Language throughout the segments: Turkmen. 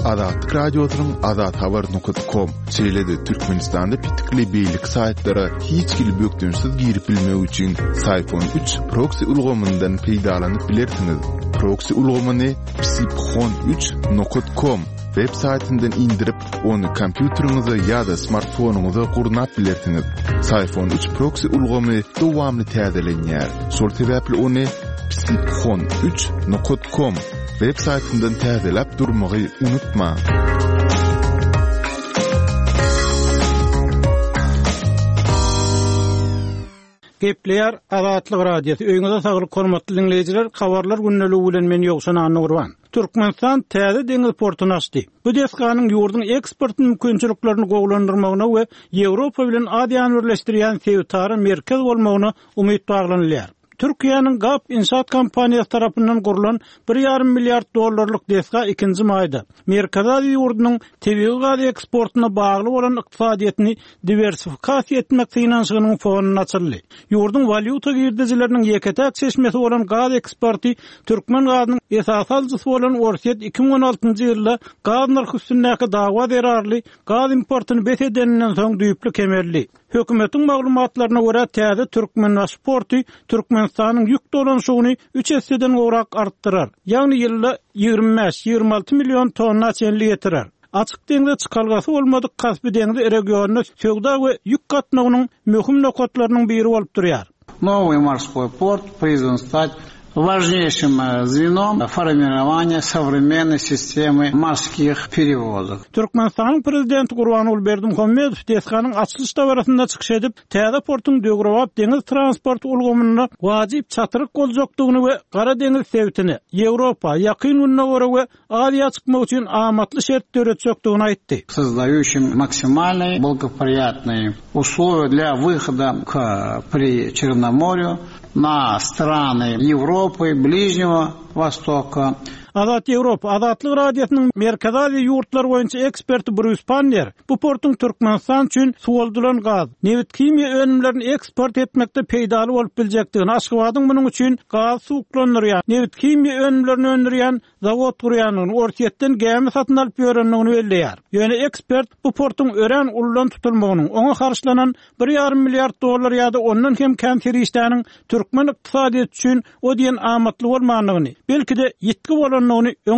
Azatlyk radiosynyň azathabar.com çeýledi Türkmenistanda pitikli beýlik saýtlara hiç kili bökdünsiz girip bilmek üçin Sayfon 3 proxy ulgamyndan peýdalanyp bilersiňiz. Proxy ulgamyny psiphon3.com web saytyndan indirip onu kompýuteriňize ýa-da smartfonuňyza gurnap bilersiňiz. Sayfon 3 proxy ulgamy dowamly täzelenýär. Şol sebäpli onu psiphon3.com web saytyndan täzelep durmagy unutma. Gepleýär Azatlyk radiosu. Öňüňizde saglyk hormatly dinleýijiler, habarlar günneligi bilen men ýoksan Anurwan. Türkmenistan täze deňiz portuny açdy. Bu deskanyň ýurdun eksport mümkinçiliklerini gowlandyrmagyna we Ýewropa bilen Aziýany birleşdirýän sewtary merkez bolmagyna umyt baglanylýar. Türkiýanyň GAP inşaat kompaniýasy tarapyndan gurulan $1,5 milyard deska 2-nji maýda Merkez Aziýa ýurdunyň tebigi gaz eksportyna bagly bolan ykdysadyetini diversifikasiýa etmek finansynyň fonuny açyldy. Ýurdun valyuta girdijileriniň ýeketäk çeşmesi bolan gaz eksporty Türkmen gazynyň esas alyjysy bolan Orset 2016-njy ýylda gaz narhy üstündäki dawa derarly gaz importyny besedenden soň düýpli kemerli. Hökümetiň maglumatlaryna görä täze Türkmen pasporty Türkmenistanyň ýük dolanşygyny 3 eseden gowrak artdyrar. Ýagny ýylda 25-26 milyon tonna çenli ýetirer. Açyk deňde çykalgasy bolmadyk Kaspy deňde regionyna söwda we ýük gatnagynyň möhüm nokatlarynyň biri bolup durýar. Новый морской порт призван стать важнейшим звеном формирования современной системы морских перевозок. Türkmenistan'ın prezidenti Gurbanuly Berdimuhammedow deskanyň açylyş dabarasynda çykyş edip, täze portuň dögrewap deňiz transport ulgamyna wajyp çatyryk boljakdygyny we Gara deňiz sewtini Ýewropa, ýakyn gününe görä we Aziýa çykmak üçin amatly şertler öretjekdigini aýtdy. Создающим максимальные благоприятные условия для выхода при Черноморью на страны Европы, Ближнего Востока. Azat Ýewropa Azatlyk radiosynyň Merkez Aziýa ýurtlar boýunça eksperti Bruce Panner bu portuň Türkmenistan üçin suwaldylan gaz, newit kimya önümlerini eksport etmekde peýdaly bolup biljekdigini, Aşgabatyň munyň üçin gaz suwuklandyrýan, newit kimya önümlerini öndürýän zawod gurýanyny, Orsetden gäme satyn alyp ýörenligini belleýär. Ýöne ekspert bu portuň ören ullan tutulmagynyň oňa harçlanan $1,5 milyard ýa-da ondan hem käm serişdäniň Türkmen ykdysadyety üçin o diýen amatly bolmagyny, belki-de ýetki bolan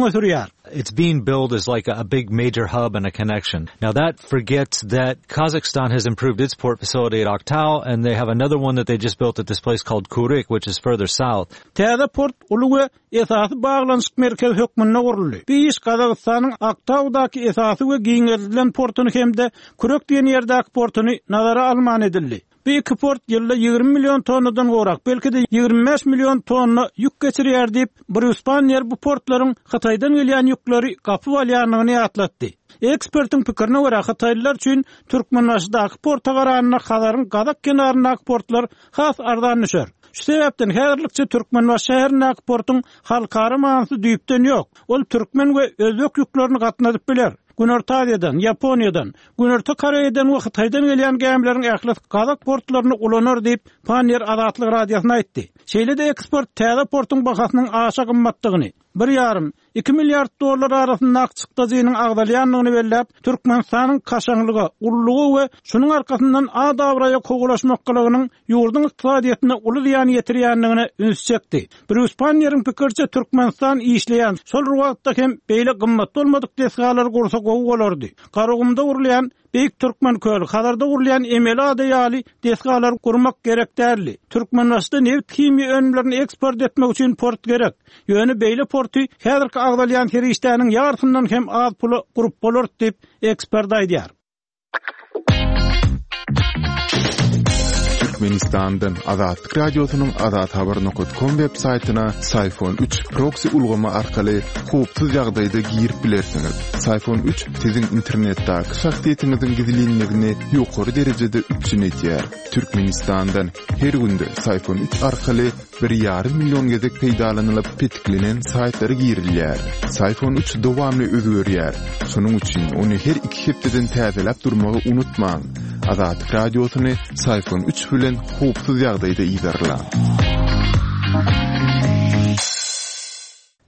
it's being billed as like a big major hub and a connection. Now that forgets that Kazakhstan has improved its port facility at Aktau, and they have another one that they just built at this place called Kurik, which is further south. Täze port ulugy esasy baglanşyk merkez hökmünde guruldy. Biz Kazakstanyň Aktaudaky esasy we giňerdilen portuny hemde Kurik diýen ýerdäki portuny nazara alman edildi. Bu iki port ýylda 20 milyon tonnadan gowrak, belki-de 25 milyon tonna ýük geçirýär diýip Bruce Panner bu portlaryň Hataýdan gelýän ýükleri gapy bolýanyny ýatlatdy. Ekspertiň pikirine görä Hataýlylar üçin Türkmenbaşydaky porta garanyna Hazaryň Gazak kenarynaky portlar has ardan düşer. Şu sebäpden häzirlikçe Türkmenbaş şäherindäki portuň halkara mansy düýpden ýok. Ol türkmen we özbek ýüklerini gatnadyp biler. Günorta Aziýadan, Ýaponiýadan, Günorta Koreýadan we Hataýdan gelýän gemleriň ähli Kazak portlaryny ulanar diýip Panner Azatlyk radiosyna aýtdy. Şeýle-de eksport täze portuň bahasynyň aşa gymmatdygyny, $1,5-2 milyard arasynda çykdygynyň agdalýanlygyny belläp, Türkmenistanyň kaşaňlygy, ullugy we şunyň arkasyndan adabraýa kogulaşmaklygynyň ýurdun ykdysadyetine uly ýan ýetirýänligine üns çekdi. Bruce Panner'iň pikirçe Türkmenistan işleýän şol ruwatda hem beýle gymmat bolmadyk deskalar gursa gowy bolardy. Garagymda urulýan Beýik Türkmen köli, Hazarda gurulýan emeli adaýaly deskalar gurmak gerek därli. Türkmenbaşda newit kimya önümlerini eksport etmek üçin port gerek. Ýöne beýle porty häzirki agdalýan serişdäniň ýartyndan hem az pula gurup bolar diýip ekspert aýdýar. Türkmenistan'dan Azatlyk radiosynyň azathabar.com web saytyna Sayfon 3 proxy ulgamy arkaly howpsuz ýagdaýda girip bilersiňiz. Sayfon 3 siziň internetdäki şahsiýetiňiziň gizlinligini ýokary derejede üçinetýär. Türkmenistan'dan her günde Sayfon 3 arkaly 1,5 milyon gezek peýdalanylyp petiklenen saytlara girilýär. Sayfon 3 dowamly özgörýär. Şonuň üçin ony her 2 hepdeden täzelep durmagy unutmaň. Azatlyk radiosyny Sayfon 3 bilen howpsuz ýagdaýda iýdarla.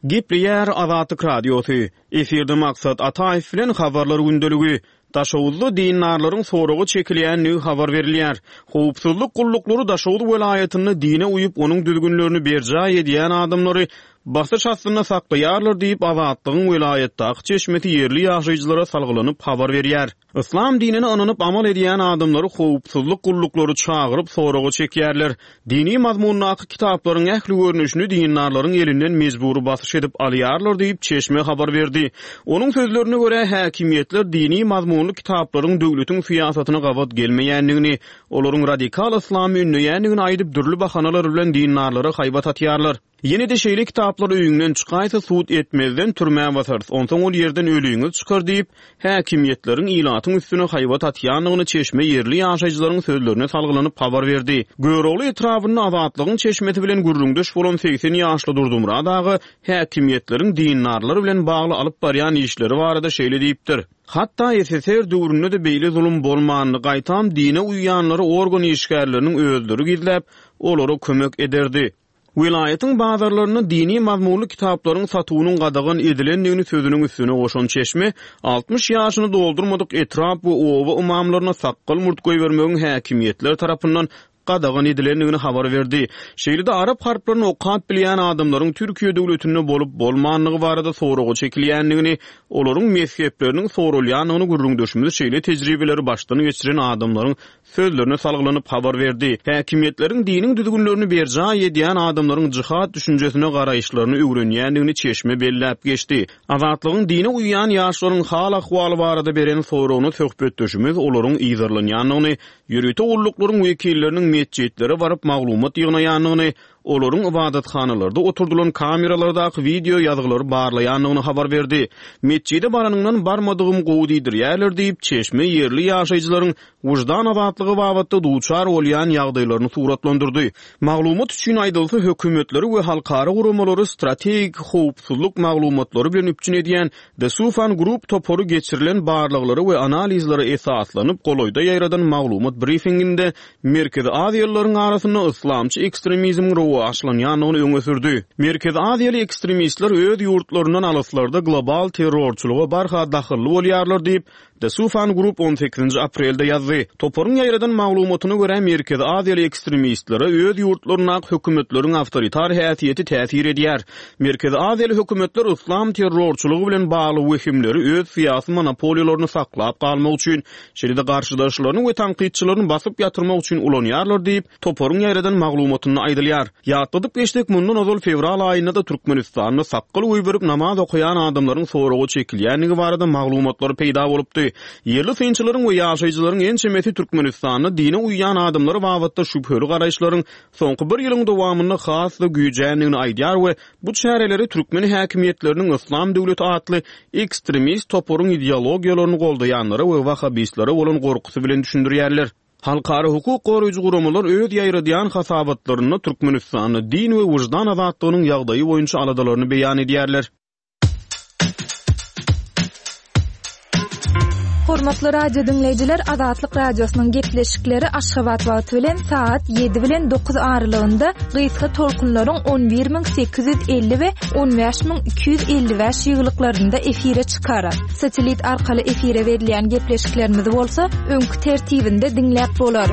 Gepleýär Azatlyk Radiosu. Eferde maksat Ataýew bilen habarlar gündöligi. Daşowuzly dinarlaryň soragy çekilýän new habar berilýär. Howpsuzlyk gullukları Daşowuz welaýatyny dine uýup onuň düzgünlerini berjä edýän adamlary basyş astyna saklaýarlar diýip Azatlygyň welaýatdaky çeşmeti yerli ýaşaýjylara salgylanyp habar berýär. İslam dinine ananyp amal edýän adamlary howpsuzlyk gullukları çagyryp soragy çekýärler. Dini mazmunlaky kitaplaryň ähli görnüşini dinarlaryň elinden mejburi basyş edip alýarlar diýip çeşme habar berdi. Onuň sözlerine görä häkimiýetler dini mazmunly kitaplaryň döwletiň fiýasatyna gawat gelmeýändigini, olaryň radikal islam ünlüýändigini aýdyp dürli bahanalar bilen dinarlara haýbat atýarlar. Yine de şeýle kitaplary öýüňden çykaýsa suud etmezden türmä basar. Ondan ol ýerden ölüňiz çykar diýip häkimiýetleriň ilatyň üstüne haýbat atýanlygyny çeşme yerli ýaşaýjylaryň sözlerine salgylanyp habar berdi. Göwrogly etrabyny Azatlygyň çeşmeti bilen gürrüňdeş bolan 80 ýaşly Durdumradagy häkimiýetleriň dinarlary bilen bagly alyp barýan işleri barada şeýle diýipdir. Hatta SSR döwründe de beýle zulüm bolmanyny gaýtam dine uýýanlary organ işgärleriniň özleri gizläp olary kömek ederdi. Wilayatyň bazarlaryny dini mazmunly kitaplaryň satuwynyň gadagyn edilendigini sözüniň üstüne goşan çeşme 60 ýaşyny doldurmadyk etrap we owa imamlaryna saqqal murtgoý bermegiň häkimiýetler tarapyndan gadagyn edilendigini habar berdi. Şeýlede arap harplaryny okap bilýän adamlaryň Türkiýe döwletinde bolup bolmanlygy barada soragy çekilýändigini, olaryň mezhepleriniň sorulýanyny gürrüňdeşimiz şeýle tejribeleri başdan geçiren adamlaryň sözlerine salgylanyp habar berdi. Häkimiýetleriň diniň düzgünlerini berjä edýän adamlaryň jihad düşünjesine garaýşlaryny öwrenýändigini çeşme belläp geçdi. Azatlygyň dine uýýan ýaşlaryň hal ahwaly barada beren soragyny söhbetdeşimiz olaryň ýyzarlanýanyny, ýürüte ulluklaryň wekilleriniň mescitlere barıp maglumat ýygnaýanyny, olaryň ibadatxanalarda oturdulan kameralardaky video ýazgylary barlaýanyny habar berdi. Mescide baranyňdan barmadygym gowdydyr ýerler diýip çeşme yerli ýaşaýjylaryň wujdan azatlygy babatda duçar bolýan ýagdaýlaryny suratlandyrdy. Maglumat üçin aýdylsa hökümetleri we halkara guramalary strategik howpsuzlyk maglumatlary bilen üpçün edýän The Sufan Group toporu geçirilen barlyklary we analizlary esaslanyp goloýda ýaýradan maglumat briefinginde Merkezi Aziýalylaryň arasynda islamçy ekstremizm aşlanýanyny öňe sürdi. Merkezi Aziýaly ekstremistler öz ýurtlaryndan alyslarda global terrorçuluğa barha dahylly bolýarlar diýip The Sufan Group 18 aprelde ýazdy. Toporuň ýaýradan maglumatyna görä Merkezi Aziýaly ekstremistlere öz ýurtlaryna hökümetleriň awtoritar häsiýeti täsir edýär. Merkezi Aziýaly hökümetler islam terrorçulugy bilen bagly wehimleri öz syýasy monopoliýalaryny saklap galmak üçin, şeýle garşydaşlaryny we tanqidçilerini basyp ýatyrmak üçin ulanýarlar diýip toporuň ýaýradan maglumatyny aýdylýar. Ýatdyp geçdik mundan ozal fevral aýynda da Türkmenistanyň saqqal uýberip namaz okuyan adamlaryň soragy çekilýändigi barada maglumatlar peýda bolupdy. Yerli synçylaryň we ýaşaýjylaryň en çemeti Türkmenistanyň dine uýýan adamlary babatda şüpheli garaýşlaryň soňky bir ýylyň dowamynda has we güýjendigini aýdýar we bu çäreleri türkmen häkimiýetleriniň Islam döwleti atly ekstremist toporuň ideologiýalaryny goldaýanlary we wahhabistlere bolan gorkusy bilen düşündirýärler. Halkara hukuk goraýjy guramalar öz ýaýradýan hasabatlaryny Türkmenistanyň din we wujdan azatlygynyň ýagdaýy boýunça aladalaryny beýan edýärler. Hormatly radio dinleýijiler, Azatlyk radiosynyň gepleşikleri Aşgabat wagty bilen saat 7 bilen 9 aralygynda gysga tolkunlaryň 11850 we 15255 ýyglyklarynda efire çykarar. Satelit arkaly efire berilýän gepleşiklerimiz bolsa, öňkü tertibinde dinläp bolar.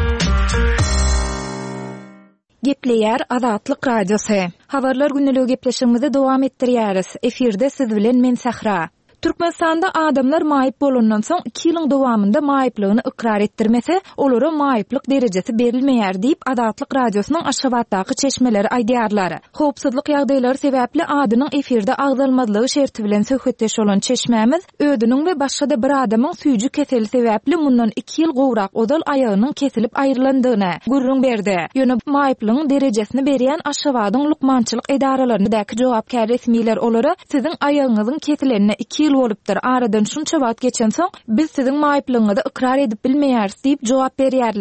Gepleýär Azatlyk radiosu. Habarlar günneligi gepleşigimizi dowam etdirýäris. Efirde siz bilen men Sahra. Türkmenistanda adamlar maýyp bolandan soň 2 ýylyň dowamynda maýyplygyny ikrar etdirmese, olara maýyplyk derejesi berilmeýär diýip Azatlyk radiosynyň Aşgabatdaky çeşmeleri aýdýarlar. Howpsuzlyk ýagdaýlary sebäpli adynyň efirde agdalmadlygy şerti bilen söhbetdeş bolan çeşmämiz ödüniň we başga da bir adamyň süýjü keseli sebäpli mundan 2 ýyl gowrak odal aýagynyň kesilip aýrylandygyna gürrüň berdi. Ýöne maýyplygyň derejesini berýän Aşgabatyň lukmançylyk edaralarynydaky jogapkär resmiler olara siziň aýagyňyzyň kesilenine 2 ýyl bolupdyr. Aradan şunça wagt geçen soň biz siziň maýyplygyňyzy ikrar edip bilmeýäris diýip jogap berýärler.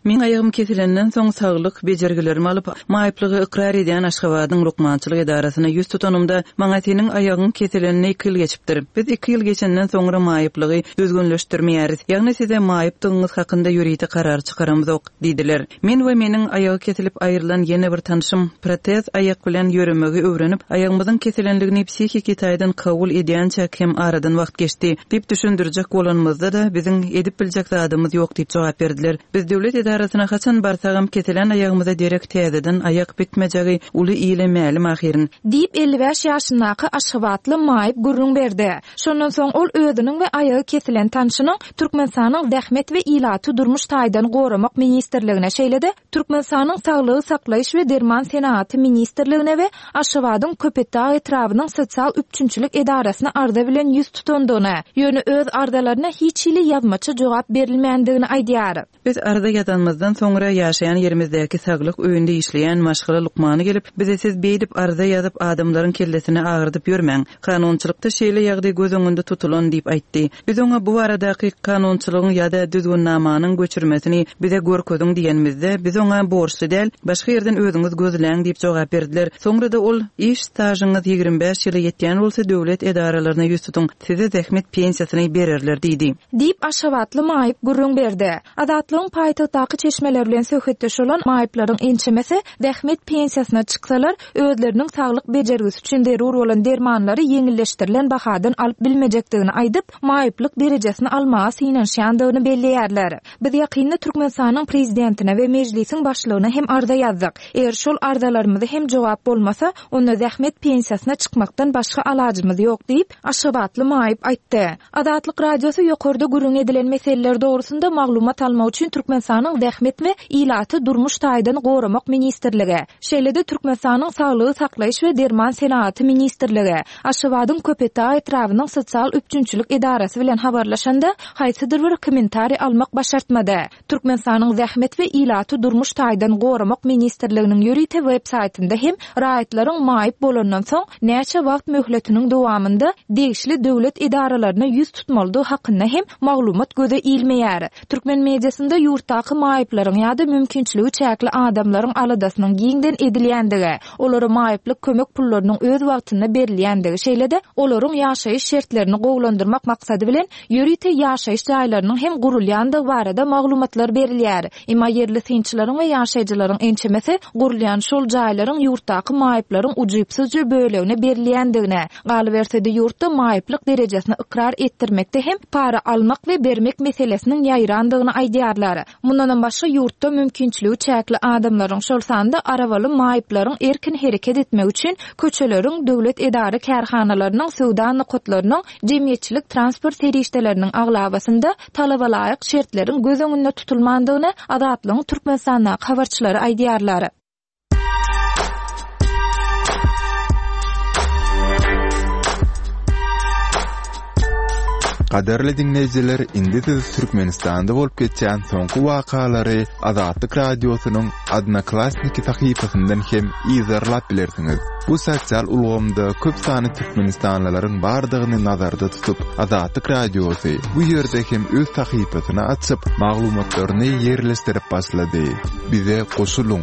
Men ayağım kesilenden soň saglyk bejergilerimi alyp maýyplygy ikrar edýän Aşgabatyň Rukmançylyk edarasyna ýüz tutanymda maňa seniň aýagyň kesilenine 2 ýyl geçipdir. Biz 2 ýyl geçenden soňra maýyplygy düzgünleşdirmeýäris. Ýagny size maýypdygyňyz hakynda ýürüýte karar çykaramyz ok diýdiler. Men we meniň aýagy kesilip aýrylan ýene bir tanışym protez aýak bilen ýörümegi öwrenip aýagymyzyň kesilenligini psihiki taýdan kabul edýänçe hem aradan wagt geçdi. Dip düşündirjek bolanmyzda da biziň edip biljek zadymyz ýok diýip jogap berdiler. Biz döwlet edarasyna haçan barsagam kesilen aýagymyza derek täzeden aýak bitmejegi uly iýlemäli mahyrin diýip 55 ýaşyndaky Aşgabatly maýyp gurrun berdi. Şondan soň ol ödüniň we aýagy kesilen tanşynyň Türkmenistanyň Zähmet we ilaty durmuş taýdan goramak ministrligine şeýledi. Türkmenistanyň Saglygy saklaýyş we derman senaty ministrligine we Aşgabatyň Köpetdağ etrawynyň sosial üçünçilik edarasyna arda bilen ýüz tutandygyny, ýöne öz ardalaryna hiç ýyly ýazmaça jogap berilmändigini aýdýar. Biz arda ýatanmyzdan soňra ýaşaýan ýerimizdäki saglyk öýünde işleýän Maşgala Lukmany gelip bize siz beýdip arda ýazyp adamlaryň kellesini agyrdyp ýörmäň. Kanunçylykda şeýle ýagdy göz öňünde tutulan diýip aýtdy. Biz oňa bu aradaky kanunçylygyň ýa-da düzgünnamanyň göçürmesini bize görkezdiň diýenmizde biz oňa borçly däl, başga ýerden özüňiz gözläň diýip jogap berdiler. Soňra da ol iş stajyňyz 25 ýyly ýetýän bolsa döwlet edaralaryna ýüz tutuň, size zähmet pensiýasyny bererler diýdi. Diýip Aşgabatly maýyp gurrun berdi. Adatlyň paýtagtdaky çeşmeler bilen söhbetdeş bolan maýyplaryň ençemesi zähmet pensiýasyna çyksalar özleriniň saglyk bejergisi üçin derur bolan dermanlary ýeňilleşdirilen bahadan alyp bilmejekdigini aýdyp maýyplyk derejesini almaga synanşýandygyny belleýärler. Biz ýakynda Türkmenistanyň prezidentine we mejlisiň başlygyna hem arda ýazdyk. Eger şol ardalarymyza hem jogap bolmasa, onda zähmet pensiýasyna çykmakdan başga alajymyz ýok diýip Aşgabatly maýyp aýtdy. Adatlyk radiosy ýokarda gurrun edilen meseleler dogrusynda maglumat almak üçin Türkmenistanyň Zähmet we ilaty durmuş taýdan goramak ministrligi, şeýle-de Türkmenistanyň Saglygy saklaýyş we derman senaty ministrligi, Aşgabatyň Köpetdağ etrawynyň sosial üçünçilik edarasy bilen habarlaşanda haýsydyr bir kommentari almak başartmady. Türkmenistanyň Zähmet we ilaty durmuş taýdan goramak ministrliginiň ýörüýte web saýtynda hem raýatlaryň maýyp bolandan soň näçe wagt möhletiniň dowamında degişli döwlet edaralaryna ýüz tutmalydygy hakynda hem maglumat göze ilmeýär. Türkmen mediasynda ýurtdaky maýyplaryň ýa-da mümkinçiligi çäkli adamlaryň aladasynyň giňden edilýändigi, olary maýyplyk kömek pullarynyň öz wagtyna berilýändigi şeýle-de olaryň ýaşaýyş şertlerini gowlandyrmak maksady bilen ýörüýte ýaşaýyş jaýlarynyň hem gurulýandygy barada maglumatlar berilýär. Emma yerli synçylaryň we ýaşaýjylaryň ençemesi gurulýan şol jaýlaryň ýurtdaky maýyplaryň ujypsyzja bölegine berilýändigine, galyberse-de ýurtda maýyplyk derejesini ikrar etdirmekde hem para almak we bermek meselesiniň ýaýrandygyny aýdýarlar. Mundan başga ýurtda mümkinçiligi çäkli adamlaryň şol sanda arawaly maýyplaryň erkin hereket etmek üçin köçeleriň döwlet edara kärhanalarynyň sowda nokatlarynyň jemgyýetçilik transport serişdeleriniň aglabasynda talaba laýyk şertleriň göz öňünde tutulmandygyny adatlyň Türkmenistanyň habarçylary aýdýarlar. Qaderli dinleyijiler, indi siz Türkmenistanda bolup geçýän soňky wakalary Azatlyk radiosynyň Adnaklasniki sahypasyndan hem izarlap bilersiňiz. Bu sosial ulgamda köp sany Türkmenistanlylaryň bardygyny nazarda tutup, Azatlyk radiosy bu ýerde hem öz sahypasyny açyp, maglumatlaryny ýerleşdirip başlady. Bize goşuluň.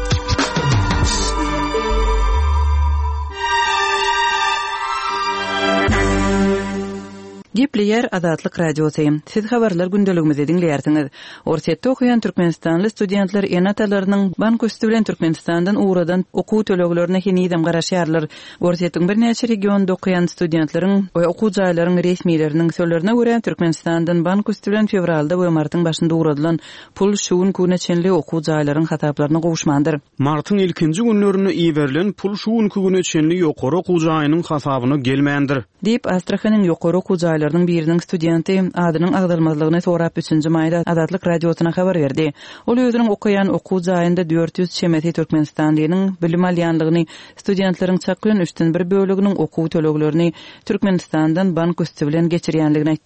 Gepleyer Azatlyk radiosu. Siz habarlar gündeligimizi dinleýärsiňiz. Orsetde okuyan Türkmenistanly studentler enatalarynyň bank üstü bilen Türkmenistandan uğradan okuw töleglerini henidem garaşýarlar. Orsetdiň bir näçe regionda okuyan studentleriň we okuw jaýlarynyň resmiýetleriniň sözlerine görä Türkmenistandan bank üstü bilen fevralda we martyň başynda uğradylan pul şuwun küneçenli okuw jaýlarynyň hataplaryna gowuşmandyr. Martyň ilkinji günlerini iýerilen pul şuwun küneçenli ýokary okuw jaýynyň hasabyna gelmändir. Diýip Astrahanyň ýokary okuw jaýlarynyň biriniň studenti adynyň agdalmazlygyny sorap 3-nji maýda Azatlyk radiosyna habar berdi. Ol özüniň okuyan okuw jaýynda 400 çemeti Türkmenistanlynyň bilim alýanlygyny, studentleriň çakyň 3/1 böleginiň okuw töleglerini Türkmenistandan bank üstü bilen geçirýänligini aýtdy.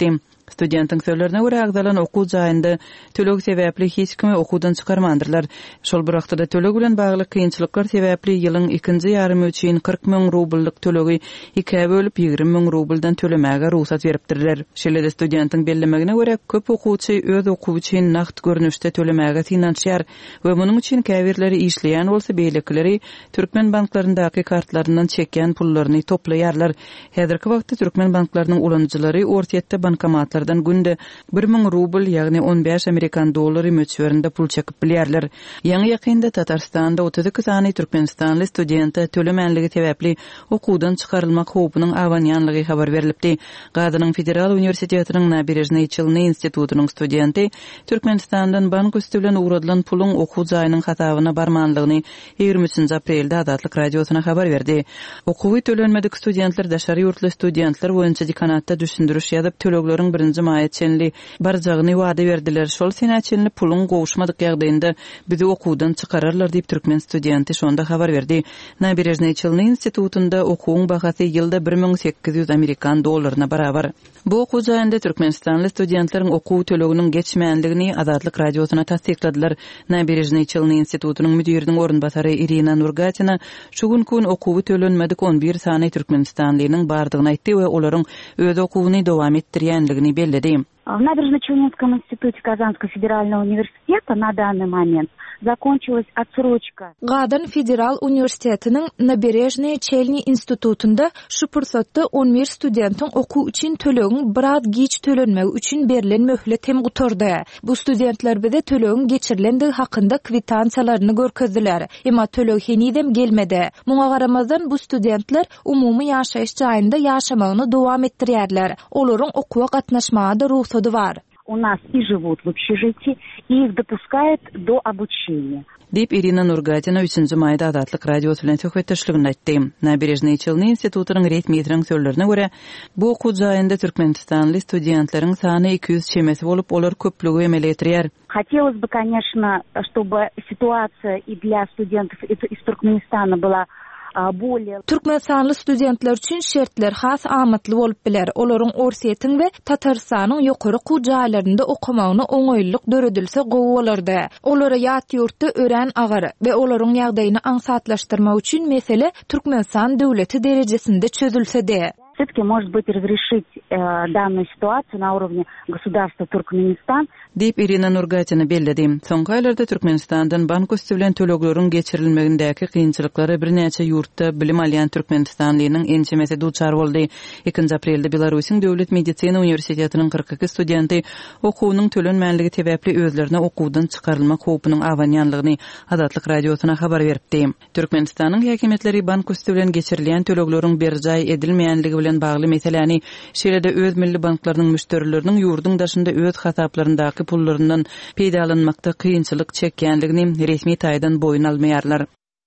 Studentin sözlerine göre agdalan okuw jaýynda tölegi sebäpli hiç kimi okuwdan çykarmandyrlar. Şol bir wagtda tölegi bilen bagly kynçylyklar sebäpli ýylyň 2-nji ýarym üçin 40 000 rublyk tölegi 2-e bölüp 20 000 rubldan tölemäge ruhsat beripdirler. Şeýle studentin bellemegine göre köp okuwçy öz okuw üçin naqd görnüşde tölemäge finansiýar we munyň üçin käbirleri işleýän bolsa beýlekleri Türkmen banklaryndaki kartlaryndan çeken pullaryny toplaýarlar. Häzirki wagtda Türkmen banklarynyň ulanjylary ortaýetde bankomatlardan günde 1000 rubl ýagny 15 Amerikan dollary möçberinde pul çekip bilýärler. Ýa-ni ýakynda Tatarstanda 32 sany Türkmenistanly studenta tölemänligi sebäpli okuwdan çykarylmak howpunyň awanýanlygy habar berilipdi. Gazynyň Federal Uniwersitetiniň Naberejnay Çylny institutunyň studenti Türkmenistandan bank üstü bilen uğradylan pulun okuw jaýynyň hatabyna barmanlygyny 23 aprelde Adatlyk radiosuna habar berdi. Okuwy tölenmedik studentler daşary ýurtly studentler boýunça dekanatda düşündürüş ýazyp tölegleriň 1-nji maýa çenli barjagyny wada berdiler. Şol senaçenli pulun gowuşmadyk ýagdaýynda bizi okuwdan çykararlar diýip Türkmen studenti şonda habar berdi. Naberejnay Çylny institutunda okuwyň bahasy ýylda 1800 Amerikan dollaryna barabar. Bu okuw jaýynda Türkmenistanly studentleriň okuw töleginiň geçmänligini Adatlyk radiosuna tasdikladylar. Naberejnay Çylny institutunyň müdiriniň orunbasary Irina Nurgatyna şu gün okuwy tölenmedik 11 sany Türkmenistanlynyň bardygyny aýtdy we olaryň öz okuwyny dowam etdirýänligini belledi. В Набережно-Челнинском институте Казанского федерального университета на данный момент закончилась отсрочка. Gadan Federal Universitetiniň Naberejnay Çelny institutunda şu pursatda 11 studentin okuw üçin tölegin biraz geç tölenmegi üçin berilen möhlet hem guturdy. Bu studentler bize tölegin geçirilendigi hakynda kwitansiýalaryny görkezdiler. Emma töleg henidem gelmedi. Muňa garamazdan bu studentler umumy ýaşaýyş jaýynda ýaşamagyny dowam etdirýärler. Olaryň okuwa gatnaşmagy da ruhsady var. У нас и живут в общежитии, и их допускают до обучения. Dip Irina Nurgatyna 3-nji maýda Adatlyk radiosu bilen söhbetdeşligini aýtdy. Naberejnay Çylny institutunyň resmiýetiniň sözlerine görä, bu okuw jaýynda Türkmenistanly studentleriň sany 200 çemesi bolup, olar köplügi emel etdirýär. Хотелось бы, конечно, чтобы ситуация и для студентов из Туркменистана была более. Türkmenistanly studentler üçin şertler has amatly bolup biler. Olaryň orsiýetiň we Tatarstanyň ýokary okuw jaýlarynda okumagyny oňaýlyk döredilse gowy bolardy. Olara ýat ýurtda ören agar we olaryň ýagdaýyny aňsatlaşdyrmak üçin mesele Türkmenistan döwleti derejesinde çözülse-de. Все-таки, может быть, разрешить данную ситуацию на уровне государства Туркменистан. Deyip Irina Nurgatyna belledi. Soňky aýlarda Türkmenistandan bank üstü bilen tölegleriň geçirilmegindäki kynçylyklary bir näçe ýurtda bilim alýan Türkmenistanlynyň ençemesi duçar boldy. 2 aprelde Belarusyň Döwlet Medisina Uniwersitetiniň 42 studenti okuwynyň tölenmänligi sebäpli özlerine okuwdan çykarylmak howpunyň awanýanlygyny Adatlyk radiosuna habar beripdi. Türkmenistanyň häkimetleri bank üstü bilen geçirilýän tölegleriň berjaý edilmeýänligi bilen bagly meseleni şeýle-de öz milli banklarynyň müşterileriniň ýurdun daşynda öz hasaplaryndaki pullaryndan peýdalanmakda kynçylyk çekýänligini resmi taýdan boýun almaýarlar.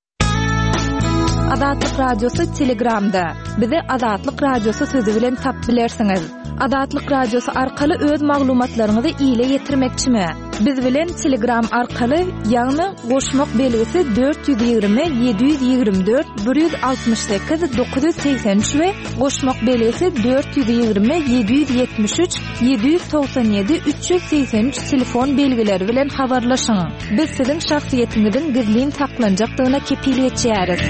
Adatlyk radiosu Telegramda. Bizi Adatlyk radiosu sözi bilen tap bilersiňiz. Adatlyk radiosu arkaly öz maglumatlaryňyzy ýyle ýetirmekçimi? Biz bilen Telegram arkaly ýagny goşmak belgisi 420 724 168 983 we goşmak belgisi 420 773 797 383 telefon belgileri bilen habarlaşyň. Biz siziň şahsiýetiňizden gizlin saklanjakdygyna kepiliyet edýäris.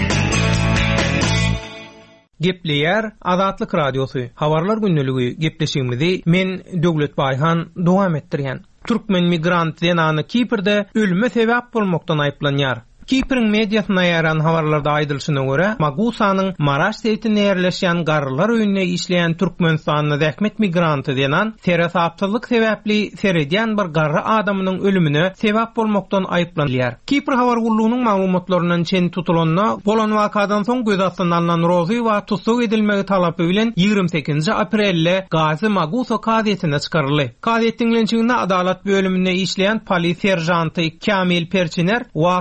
Gepleýär Adatlyk radiosu. Habarlar günneligi gepleşigimizi men Döwlet Baýhan dowam etdirýän. Türkmen migrant zenany Kiprde ölüme sebäp bolmakdan aýplanýar. Kipr'in mediasyna ýaran habarlarda aýdylyşyna görä, Magusanyň Maraş şeýtine ýerleşýän garrylar öýünde işleýän Türkmenistanyň zähmet migranty denan terasapçylyk sebäpli seredýän bir garry adamynyň ölümine sebäp bolmakdan aýplanýar. Kipr habar gurulunyň maglumatlarynyň çen tutulanyna bolan wakadan soň göz astyna alynan rozy we tutsuk edilmegi talapy bilen 28 aprelde Gazi Maguso gazetine çykaryldy. Gazetiň lençiginde adalet bölüminde işleýän polis serjanty Kamil Perçiner waka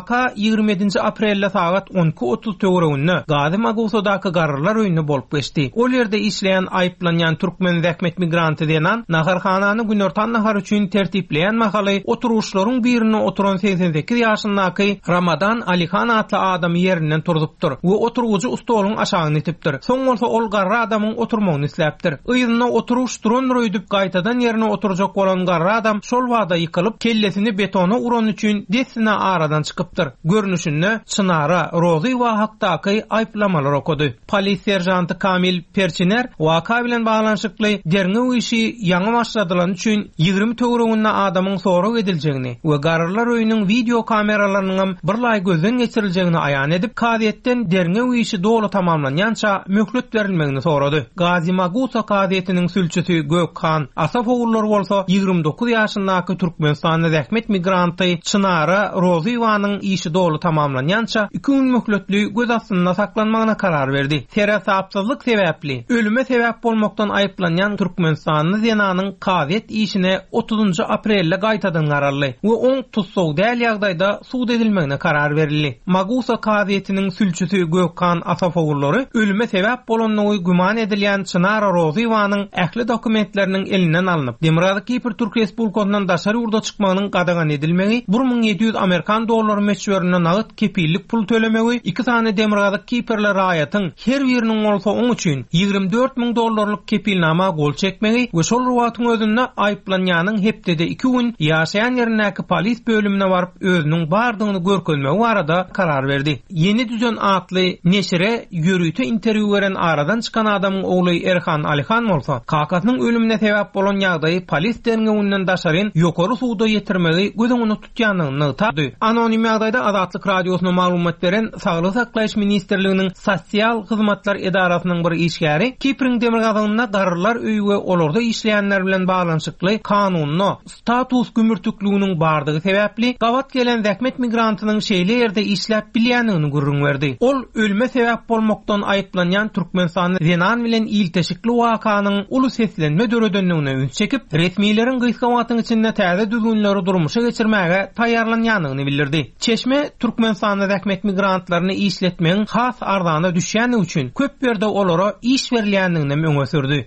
27 aprelde saat 12:30 töwreginde Gazi Magusadaky garrylar öýünde bolup geçdi. O ýerde işleýän aýplanýan türkmen zähmet migranty denen naharhanany günortan nahar üçin tertipleýän mahaly oturuşlaryň birine oturan 88 ýaşyndaky Ramadan Alihan atly adam ýerinden turdypdyr we oturgujy ustolyň aşagyny itipdir. Soň bolsa ol garry adamyň oturmagyny isläpdir. Ýygyna oturuş duran roýdup gaýtadan ýerine oturjak bolan garry adam şol wagda ýykylyp kellesini betona uran üçin desine aradan çykypdyr. Görnüşinde Çynara Roziwa hakdaky aýplamalar okudy. Polis serjanty Kamil Perçiner waka bilen baglanşykly derňe işi ýaňy başladylan üçin 20 töwreginde adamyň sorag ediljegini we garrylar öýüniň video kameralarynyň birlaý gözden geçiriljegini aýan edip, kaziýetden derňe işi dolu tamamlanýança möhlet berilmegini sorady. Gazi Magusa kaziýetiniň sülçüsi Gökhan Asafowlar bolsa 29 ýaşyndaky Türkmenistanyň zähmet migranty Çynara Roziwanyň işi dolu tamamlanýança 2 gün möhletli göz astynda saklanmagyna karar berdi. Terasapsızlyk sebäpli ölüme sebäp bolmakdan aýplanýan Türkmenistanyň zenanyň kaziýet işine 30 aprelde gaýtadan gararly we oň tutsaw däl ýagdaýda suud edilmegine karar berildi. Magusa kaziýetiniň sülçüsi Gökhan Asafowlary ölüme sebäp bolanyny güman edilýän Çynara Roziwanyň ähli dokumentleriniň elinden alınıp, Demirgazy Kipr Türk Respublikasynyň daşary urda çykmagynyň gadagan edilmegi, 1700 Amerikan dollary meçhwerine nagyt kepillik pul tölemegi, 2 tane Demirgazy Kiprler raýatyň her biriniň bolsa oň üçin 24.000 dollarlyk kepilnama gol çekmegi we şol ruwatyň özünde aýplanýanyň hepdede 2 gün ýaşaýan ýerindäki polis bölümine baryp özüniň bardygyny görkezmegi barada karar berdi. Yeni düzen atly neşire ýörüýte interwýu beren aradan çykan adamyň ogly Erhan Alihan bolsa, kakasynyň ölümine sebäp bolan ýagdaýy polis derňeginden daşaryn ýokary suwda ýetirmegi gözüňi tutýanyny taýdy. Anonim ýagdaýda Azatlyk radiosyna maglumat beren Saglyk saklaýyş ministrliginiň sosial hyzmatlar edarasynyň bir işgäri Kipriň Demirgazyna garrylar öýü we olarda işleýänler bilen baglanşykly kanunyny status gümürtüklüğiniň bardygy sebäpli gawat gelen zähmet migrantynyň şeýle ýerde işläp bilýänini gurrun berdi. Ol ölüme sebäp bolmakdan aýplanýan Türkmenistanyň zenan bilen ilteşikli wakanyň uly seslenme döredenligine üns çekip, resmiýlerin gysga wagtyň içinde täze düzgünleri durmuşa geçirmäge taýýarlanýanyny bildirdi. Çeşme Türkmenistanyň zähmet migrantlaryny işletmegiň has ardana düşýäni üçin köp ýerde olara iş berilýändigine öňe sürdi.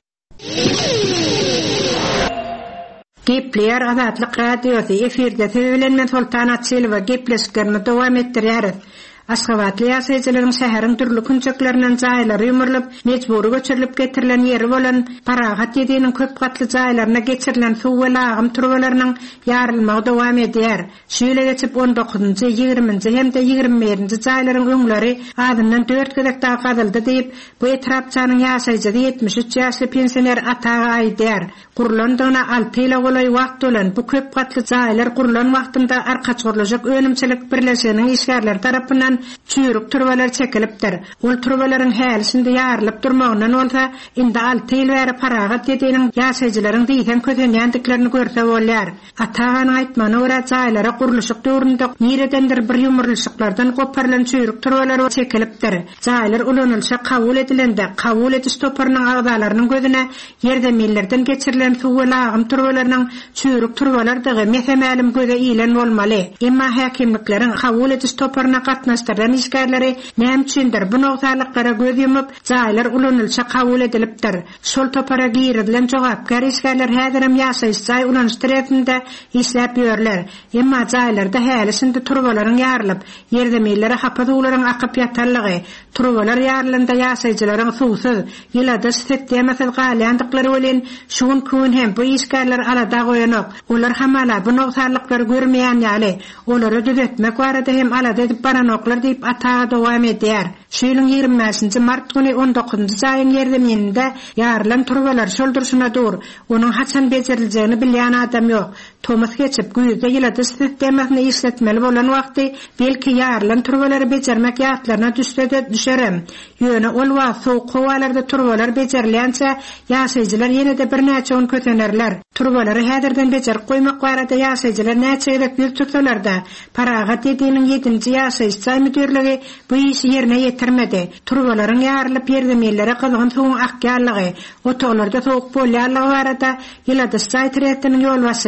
Gepler Azatlyk radiosu efirde söýlenmen Sultan Atsilova gepleşiklerini dowam etdirýär. Aşgabatly ýaşaýjylaryň şäheriň türlü künçeklerinden jaýlary ýumurlyp, mejburi göçürilip getirilen ýeri bolan Paragat ýediňiň köp gatly jaýlaryna geçirilen suw we lagym turbalarynyň ýarylmagy dowam edýär. Şeýle geçip 19-njy, 20-nji hem-de 21-nji jaýlaryň öňleri adından 4 gezekde gadyldy diýip, bu etrapçanyň ýaşaýjy 73 ýaşly pensioner Ataga aýdýar. Gurulandygyna 6 ýyla golay wagt bolan bu köp gatly jaýlar gurulan wagtynda arkaçgyrlyjak önümçilik birleşiginiň işgärleri tarapyndan çürük turbalar çekilipdir. Ol turbalaryň hälisinde ýarylyp durmagyndan bolsa, indi 6 ýyl bäri Paragat ýediňiň ýaşaýjylaryň diýen közenýändiklerini görse bolýar. Ataganyň aýtmany görä jaýlara gurulşyk döwründe niredendir bir ýumurlşyklardan goparylan çürük turbalar çekilipdir. Jaýlar ulanylşa kabul edilende, kabul ediş toparynyň agdalarynyň gözüne ýerdemillerden geçirilen suw we lagym turbalarynyň çürük turbalardygy mesemälim göze ilen bolmaly. Emma häkimlikleriň kabul ediş toparyna gatnaşdyran işgärleri näme üçindir bu noktalyklara göz yumup jaýlar ulanylşa kabul edilipdir. Şol topara girilen jogapkar işgärler häzirem ýaşaýyş jaý ulanşdyrýarynda işläp ýörler. Emma jaýlarda hälisinde turbalaryň ýarylyp, ýerdemillere hapadularyň akyp ýatarlygy, turbalar ýarylanda ýaşaýjylaryň suwsuz, ýylada sistemasyz galýandyklary bilen şuň gün hem bu işgärler alada goýanok. Olar hamala bu noktalykları görmeýän ýaly, olary düzetmek barada hem alada edip baranoklar diýip Ataga dowam edýär. Şeýleň 25-nji mart güni 19-njy jaýyň ýerdeminde ýarylan turbalar şoldurşuna dur. Onuň haçan bejerileceğini bilýän adam ýok. Thomas geçip güýde ýylada sistemasyny işletmeli bolan wagty belki ýarylan turbalary bejermek ýatlaryna düşerem. Ýöne ol wagt soňky howalarda turbalar bejerilýänçe ýaşaýjylar ýene-de bir näçe gün kötenerler. Turbalary häzirden bejer goýmak barada ýaşaýjylar näçelik bir tutsalarda Paragat ýediňiň 7-nji ýaşaýyş jaý müdirligi bu işi ýerine ýetirmedi. Turbalaryň ýarylyp ýerdemillere gyzgyn suwuň akýarlygy, otoglarda sowuk bolýarlygy barada ýylada jaý tiretiniň ýol başçylary hem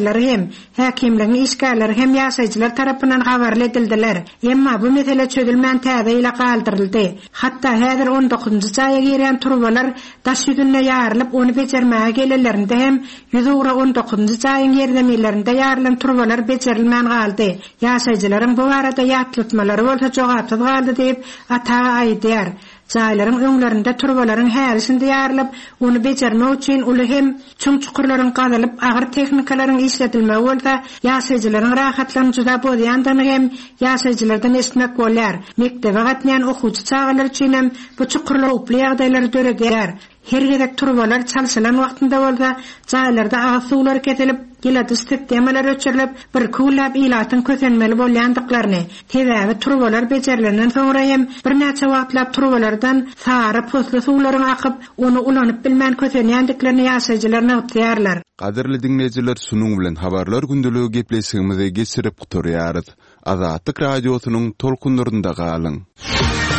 hem häkimliğin işgalleri hem ýaşaýjylar tarapyndan habarly edildiler. Emma bu mesele çözülmän täze ile galdyryldy. Hatta häzir 19-njy jaýa giren turbalar daş ýüzüne ýarylyp onu bejermäge gelelerinde hem 119-njy jaýyň ýerlemelerinde ýarylan turbalar bejerilmän galdy. Ýaşaýjylaryň bu arada ýatlytmalary bolsa jogatyp galdy diýip ata aýdýar. Jaýlaryň öňlerinde turbalaryň härisinde ýarylyp, onu bejermek üçin uly hem çuň çukurlaryň gazalyp, agyr tehnikalaryň işletilmegi bolsa, ýaşaýjylaryň rahatlaryny juda bolýandan hem ýaşaýjylardan esmek bolýar. Mektebe gatnaýan okuwçy çağlar üçin hem bu çukurlar uply ýagdaýlary döregär. Her gerek turbalar çalşylan wagtynda bolsa, jaýlarda agy suwlar ketilip, geladi sistemalar öçürilip, bir kullap ilatyň kösenmeli bolýandyklaryny, tebäbi turbalar bejerilenden soňra hem bir näçe wagtlap turbalardan sary posly suwlaryň akyp, onu ulanyp bilmän kösenýändiklaryny ýaşaýjylar näpdýärler. Qadirli dinleyijiler, sunuň bilen habarlar gündüligi gepleşigimizi geçirip guturýarys. Azatlyk radiosynyň tolkunlarynda galyň.